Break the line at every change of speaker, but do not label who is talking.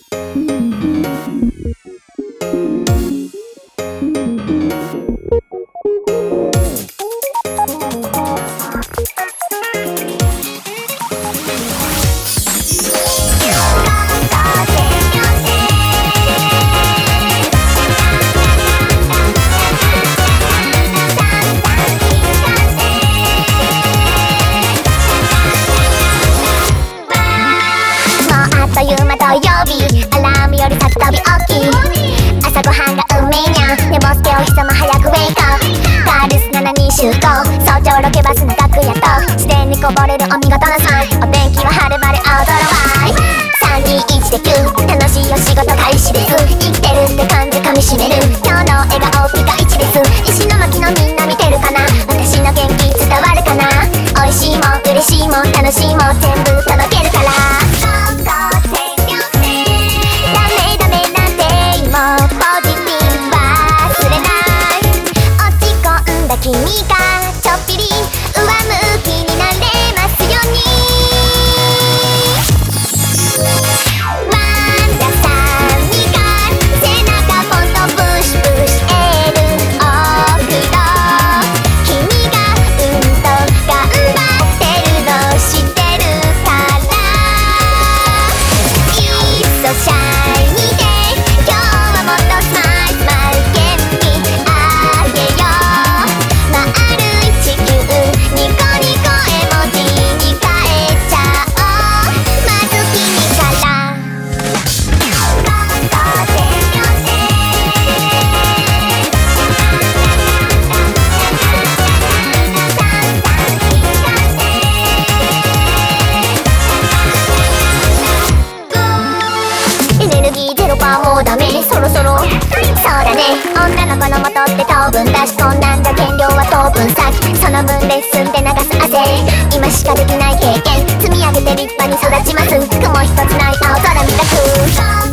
土曜日アラームより先飛び起き朝ごはんがうめえにゃ寝ぼすけお日様早くウェイクアップガールス7人集合早朝ロケバスの楽屋と自然にこぼれるお見事なサインお天気は晴れ晴れアウトロワイ321でキュー楽しいお仕事開始です生きてるって感じ噛みしめる今日の笑顔ピカイチです石巻のみんな見てるかな私の元気伝わるかな美味しいもん嬉しいもん楽しいもん全部届けるから君がちょっぴり上向きになれますようにワンダさんにが背中ポンとプシプシエール送ろう君が頑張ってるの知ってるからいっそシャイニーで今日はもっとスマイルスマイル元気あげよう丸い地球ニコニコ絵文字に変えちゃおうまず君からエネルギーゼロパーもうダメそろそろそうだね女の子の元って糖分だしそんなんじゃ減量は糖分先その分レッスンで流す汗今しかできない経験積み上げて立派に育ちます雲一つない青空みたく